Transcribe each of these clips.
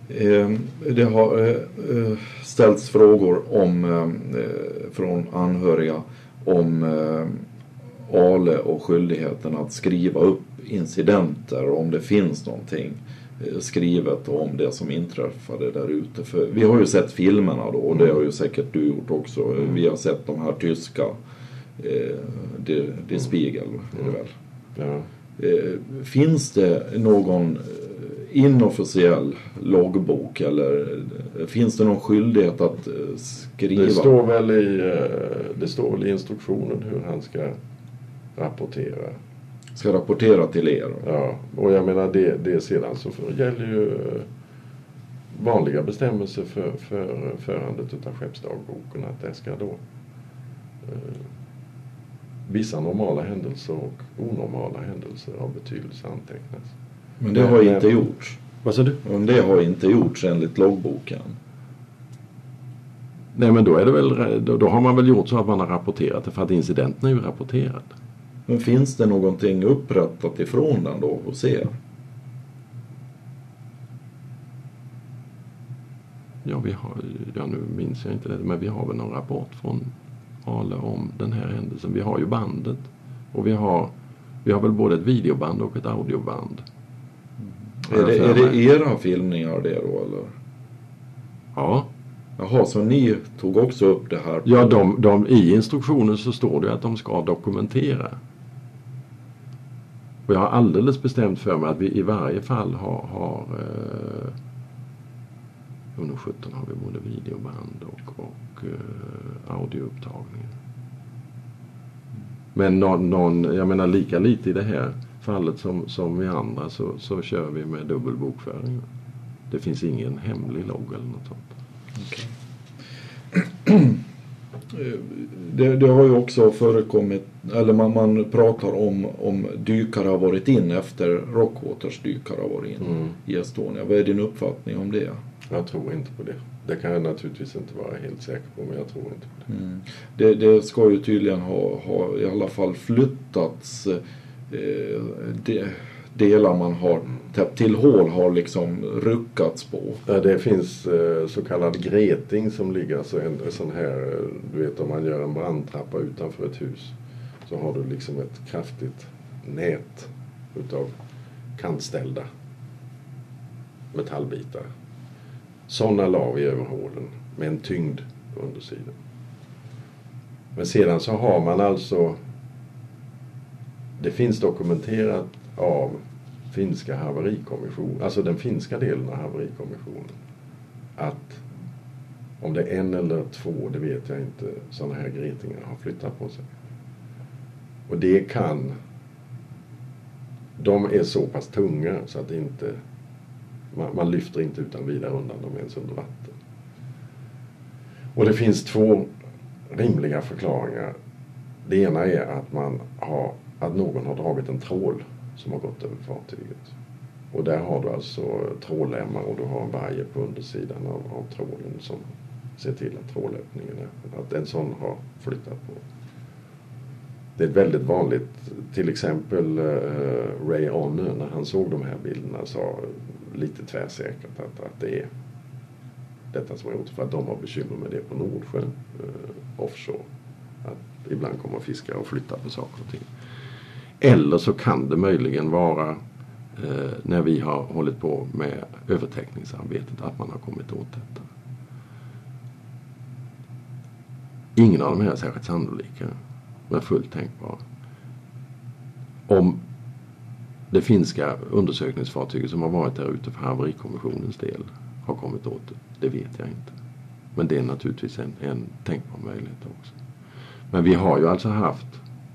Det har ställts frågor från anhöriga om Ale och skyldigheten att skriva upp incidenter, om det finns någonting skrivet om det som inträffade där ute. För vi har ju sett filmerna då, och det har ju säkert du gjort också. Vi har sett de här tyska Die Spiegel, är det väl? Ja. Finns det någon inofficiell loggbok, eller finns det någon skyldighet att skriva? Det står väl i instruktionen hur han ska rapportera. Ska rapportera till er? Ja, och jag menar det sedan så gäller ju vanliga bestämmelser för förandet utav skeppsdagboken, att det ska då vissa normala händelser och onormala händelser av betydelse antecknas. Men det har inte gjorts. Vad sa du? Men det har inte gjorts enligt loggboken. Nej, men då är det väl, då har man väl gjort så att man har rapporterat det, för att incidenten är ju rapporterad. Men finns det någonting upprättat ifrån den då hos er? Ja, nu minns jag inte det, men vi har väl någon rapport från Ale om den här händelsen. Vi har ju bandet, och vi har väl både ett videoband och ett audioband. Är det era filmningar det då, eller? Ja. Jaha, så ni tog också upp det här? Ja, i instruktionen så står det att de ska dokumentera. Och jag har alldeles bestämt för mig att vi i varje fall har under 17 har vi både videoband och audioupptagningar. Men jag menar lika lite i det här fallet som i andra så kör vi med dubbel bokföring. Det finns ingen hemlig logg eller något sånt. Okay. Det har ju också förekommit, eller man pratar om dykare har varit in efter Rockwaters dykare har varit in i Estonia. Vad är din uppfattning om det? Jag tror inte på det. Det kan jag naturligtvis inte vara helt säker på, men jag tror inte på det. Det ska ju tydligen ha i alla fall flyttats delar man har täppt till hål har liksom ruckats på. Ja, det finns så kallad greting som ligger, alltså en sån här, du vet om man gör en brandtrappa utanför ett hus så har du liksom ett kraftigt nät utav kantställda metallbitar. Sådana la vi över hålen med en tyngd på undersidan. Men sedan så har man alltså, det finns dokumenterat av finska haverikommissionen, alltså den finska delen av haverikommissionen, att om det är en eller två, det vet jag inte, sådana här gretingar har flyttat på sig. Och det kan, de är så pass tunga så att det inte, man lyfter inte utan vidare undan dem ens under vatten. Och det finns två rimliga förklaringar. Det ena är att någon har dragit en trål som har gått över fartyget. Och där har du alltså trållämmar och du har en vajer på undersidan av trålen som ser till att trålöppningen är. Att en sån har flyttat på. Det är väldigt vanligt, till exempel Ray Onne när han såg de här bilderna sa lite tvärsäkert att det är detta som är gjort, för att de har bekymmer med det på Nordsjön offshore. Att ibland kommer fiskare och flyttar på saker och ting. Eller så kan det möjligen vara när vi har hållit på med övertäckningsarbetet att man har kommit åt detta. Ingen av de här är särskilt sannolika, men fullt tänkbar. Om det finska undersökningsfartyget som har varit där ute för haverikommissionens del har kommit åt det vet jag inte. Men det är naturligtvis en tänkbar möjlighet också. Men vi har ju alltså haft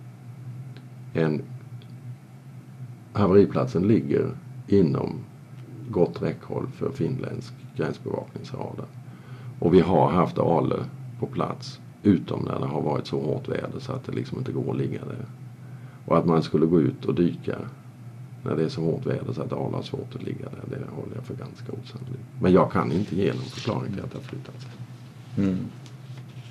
haveriplatsen ligger inom gott räckhåll för finländsk gränsbevakningsradar. Och vi har haft Ale på plats utom när det har varit så hårt väder så att det liksom inte går att ligga där. Och att man skulle gå ut och dyka när det är så hårt väder så att Ale har svårt att ligga där, det håller jag för ganska osannolikt. Men jag kan inte ge någon förklaring till att det har flyttat sig.